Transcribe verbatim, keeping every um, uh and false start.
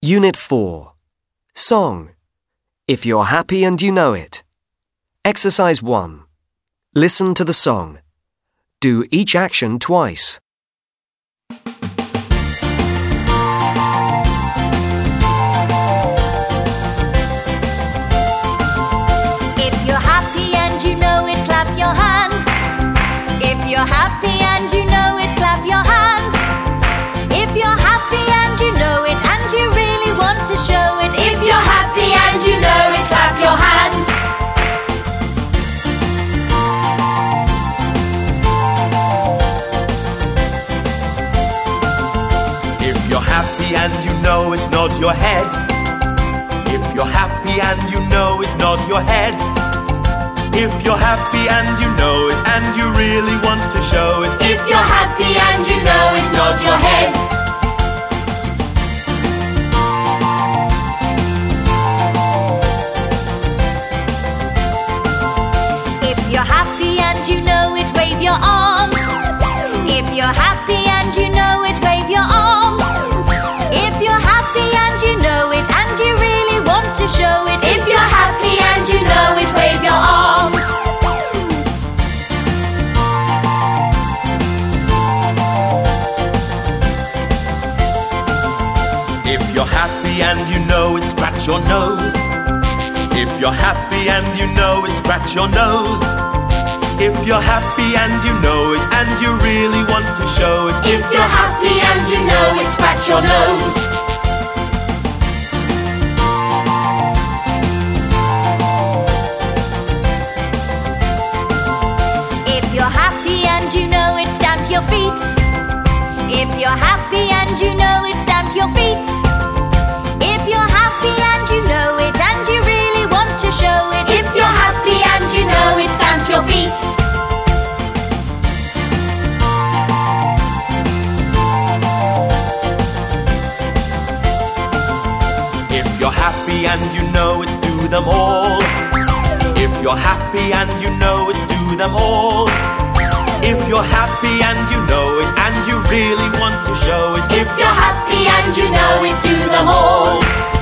Unit four. Song. If you're happy and you know it. Exercise one. Listen to the song. Do each action twice. If you're happy and you know it, clap your hands. If you're happy and you know it, clap your hands. If you're happy and you know it and you really want to show it. If you're happy and you know it, clap your hands. If you're happy and you know it, nod your head. If you're happy and you know it, nod your head. If you're happy and you know it and you really want to show it. If you're happy and you know it, nod your head. If you're happy and you know it, wave your arms. If you're happy and you know it, wave your arms. If you're happy and you know it and you really want to show it. If you're happy and you know it, wave your arms. If you're happy and you know it, scratch your nose. If you're happy and you know it, scratch your nose. If you're happy and you know it and you really want to show it. If you're happy and you know it, scratch your nose. If you're happy and you know it, stamp your feet. If you're happy and you know it, stamp your feet. If you're happy and you know it and you really want to show it. If you're happy and you know it, stamp your feet. If you're happy and you know it, do them all. If you're happy and you know it, do them all. If you're happy and you know it and you really want to show it. If you're happy and you know it, do them all.